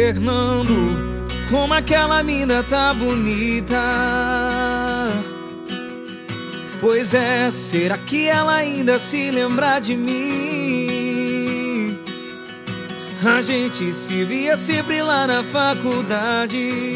Fernando, como aquela mina tá bonita. Pois é, será que ela ainda se lembra de mim? A gente se via sempre lá na faculdade,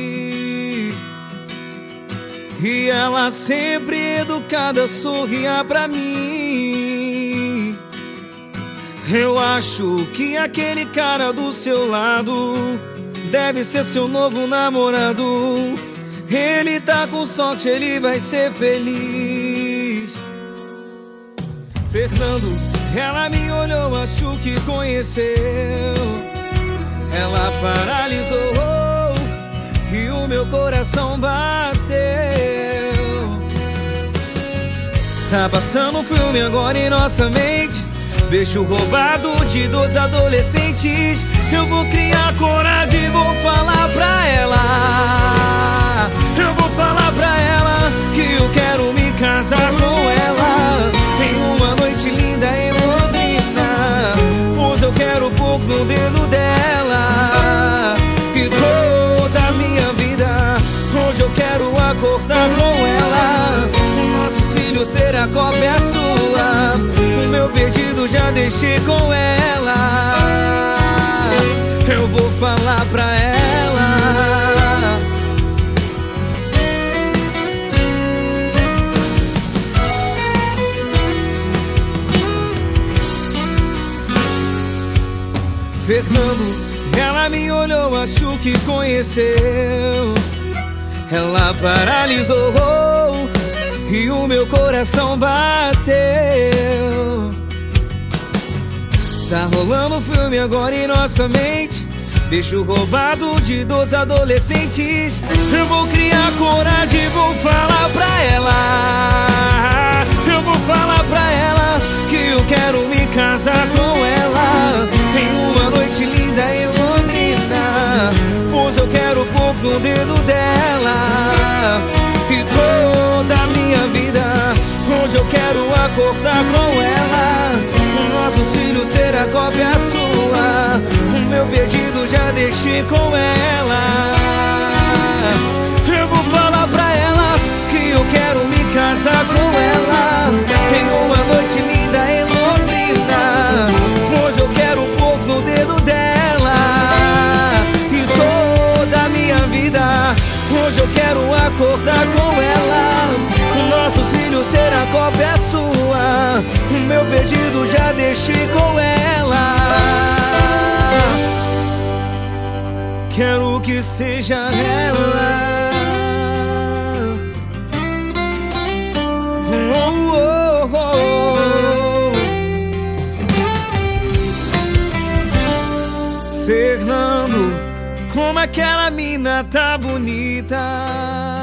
e ela sempre educada sorria pra mim. Eu acho que aquele cara do seu lado deve ser seu novo namorado. Ele tá com sorte, ele vai ser feliz. Fernando, ela me olhou, acho que conheceu. Ela paralisou e o meu coração bateu. Tá passando um filme agora em nossa mente, beijo roubado de 2 adolescentes. Eu vou criar coragem e vou falar pra ela. Eu vou falar pra ela que eu quero me casar com ela em uma noite linda em Londrina, pois eu quero pôr no dedo dela. E toda a minha vida hoje eu quero acordar com ela. O nosso filho será cópia sua. O meu pedido já deixei com ela. Eu vou falar pra ela. Fernando, ela me olhou, acho que conheceu. Ela paralisou e o meu coração bateu. Tá rolando um filme agora em nossa mente, beijo roubado de 2 adolescentes. Eu vou criar coragem e vou falar pra ela. Eu vou falar pra ela que eu quero me casar com ela em uma noite linda em Londrina, pois eu quero pôr no dedo dela. E toda a minha vida hoje eu quero acordar com ela. O nosso filho será cópia sua. O meu pedido já deixei com ela. Eu vou falar pra ela que eu quero me casar com ela em uma noite linda em Londrina, pois eu quero pôr no dedo dela. E toda a minha vida hoje eu quero acordar com ela. O nosso filho será cópia sua. O meu pedido já deixei com ela. Quero que seja ela. Oh, oh, oh. Fernando, como aquela mina tá bonita.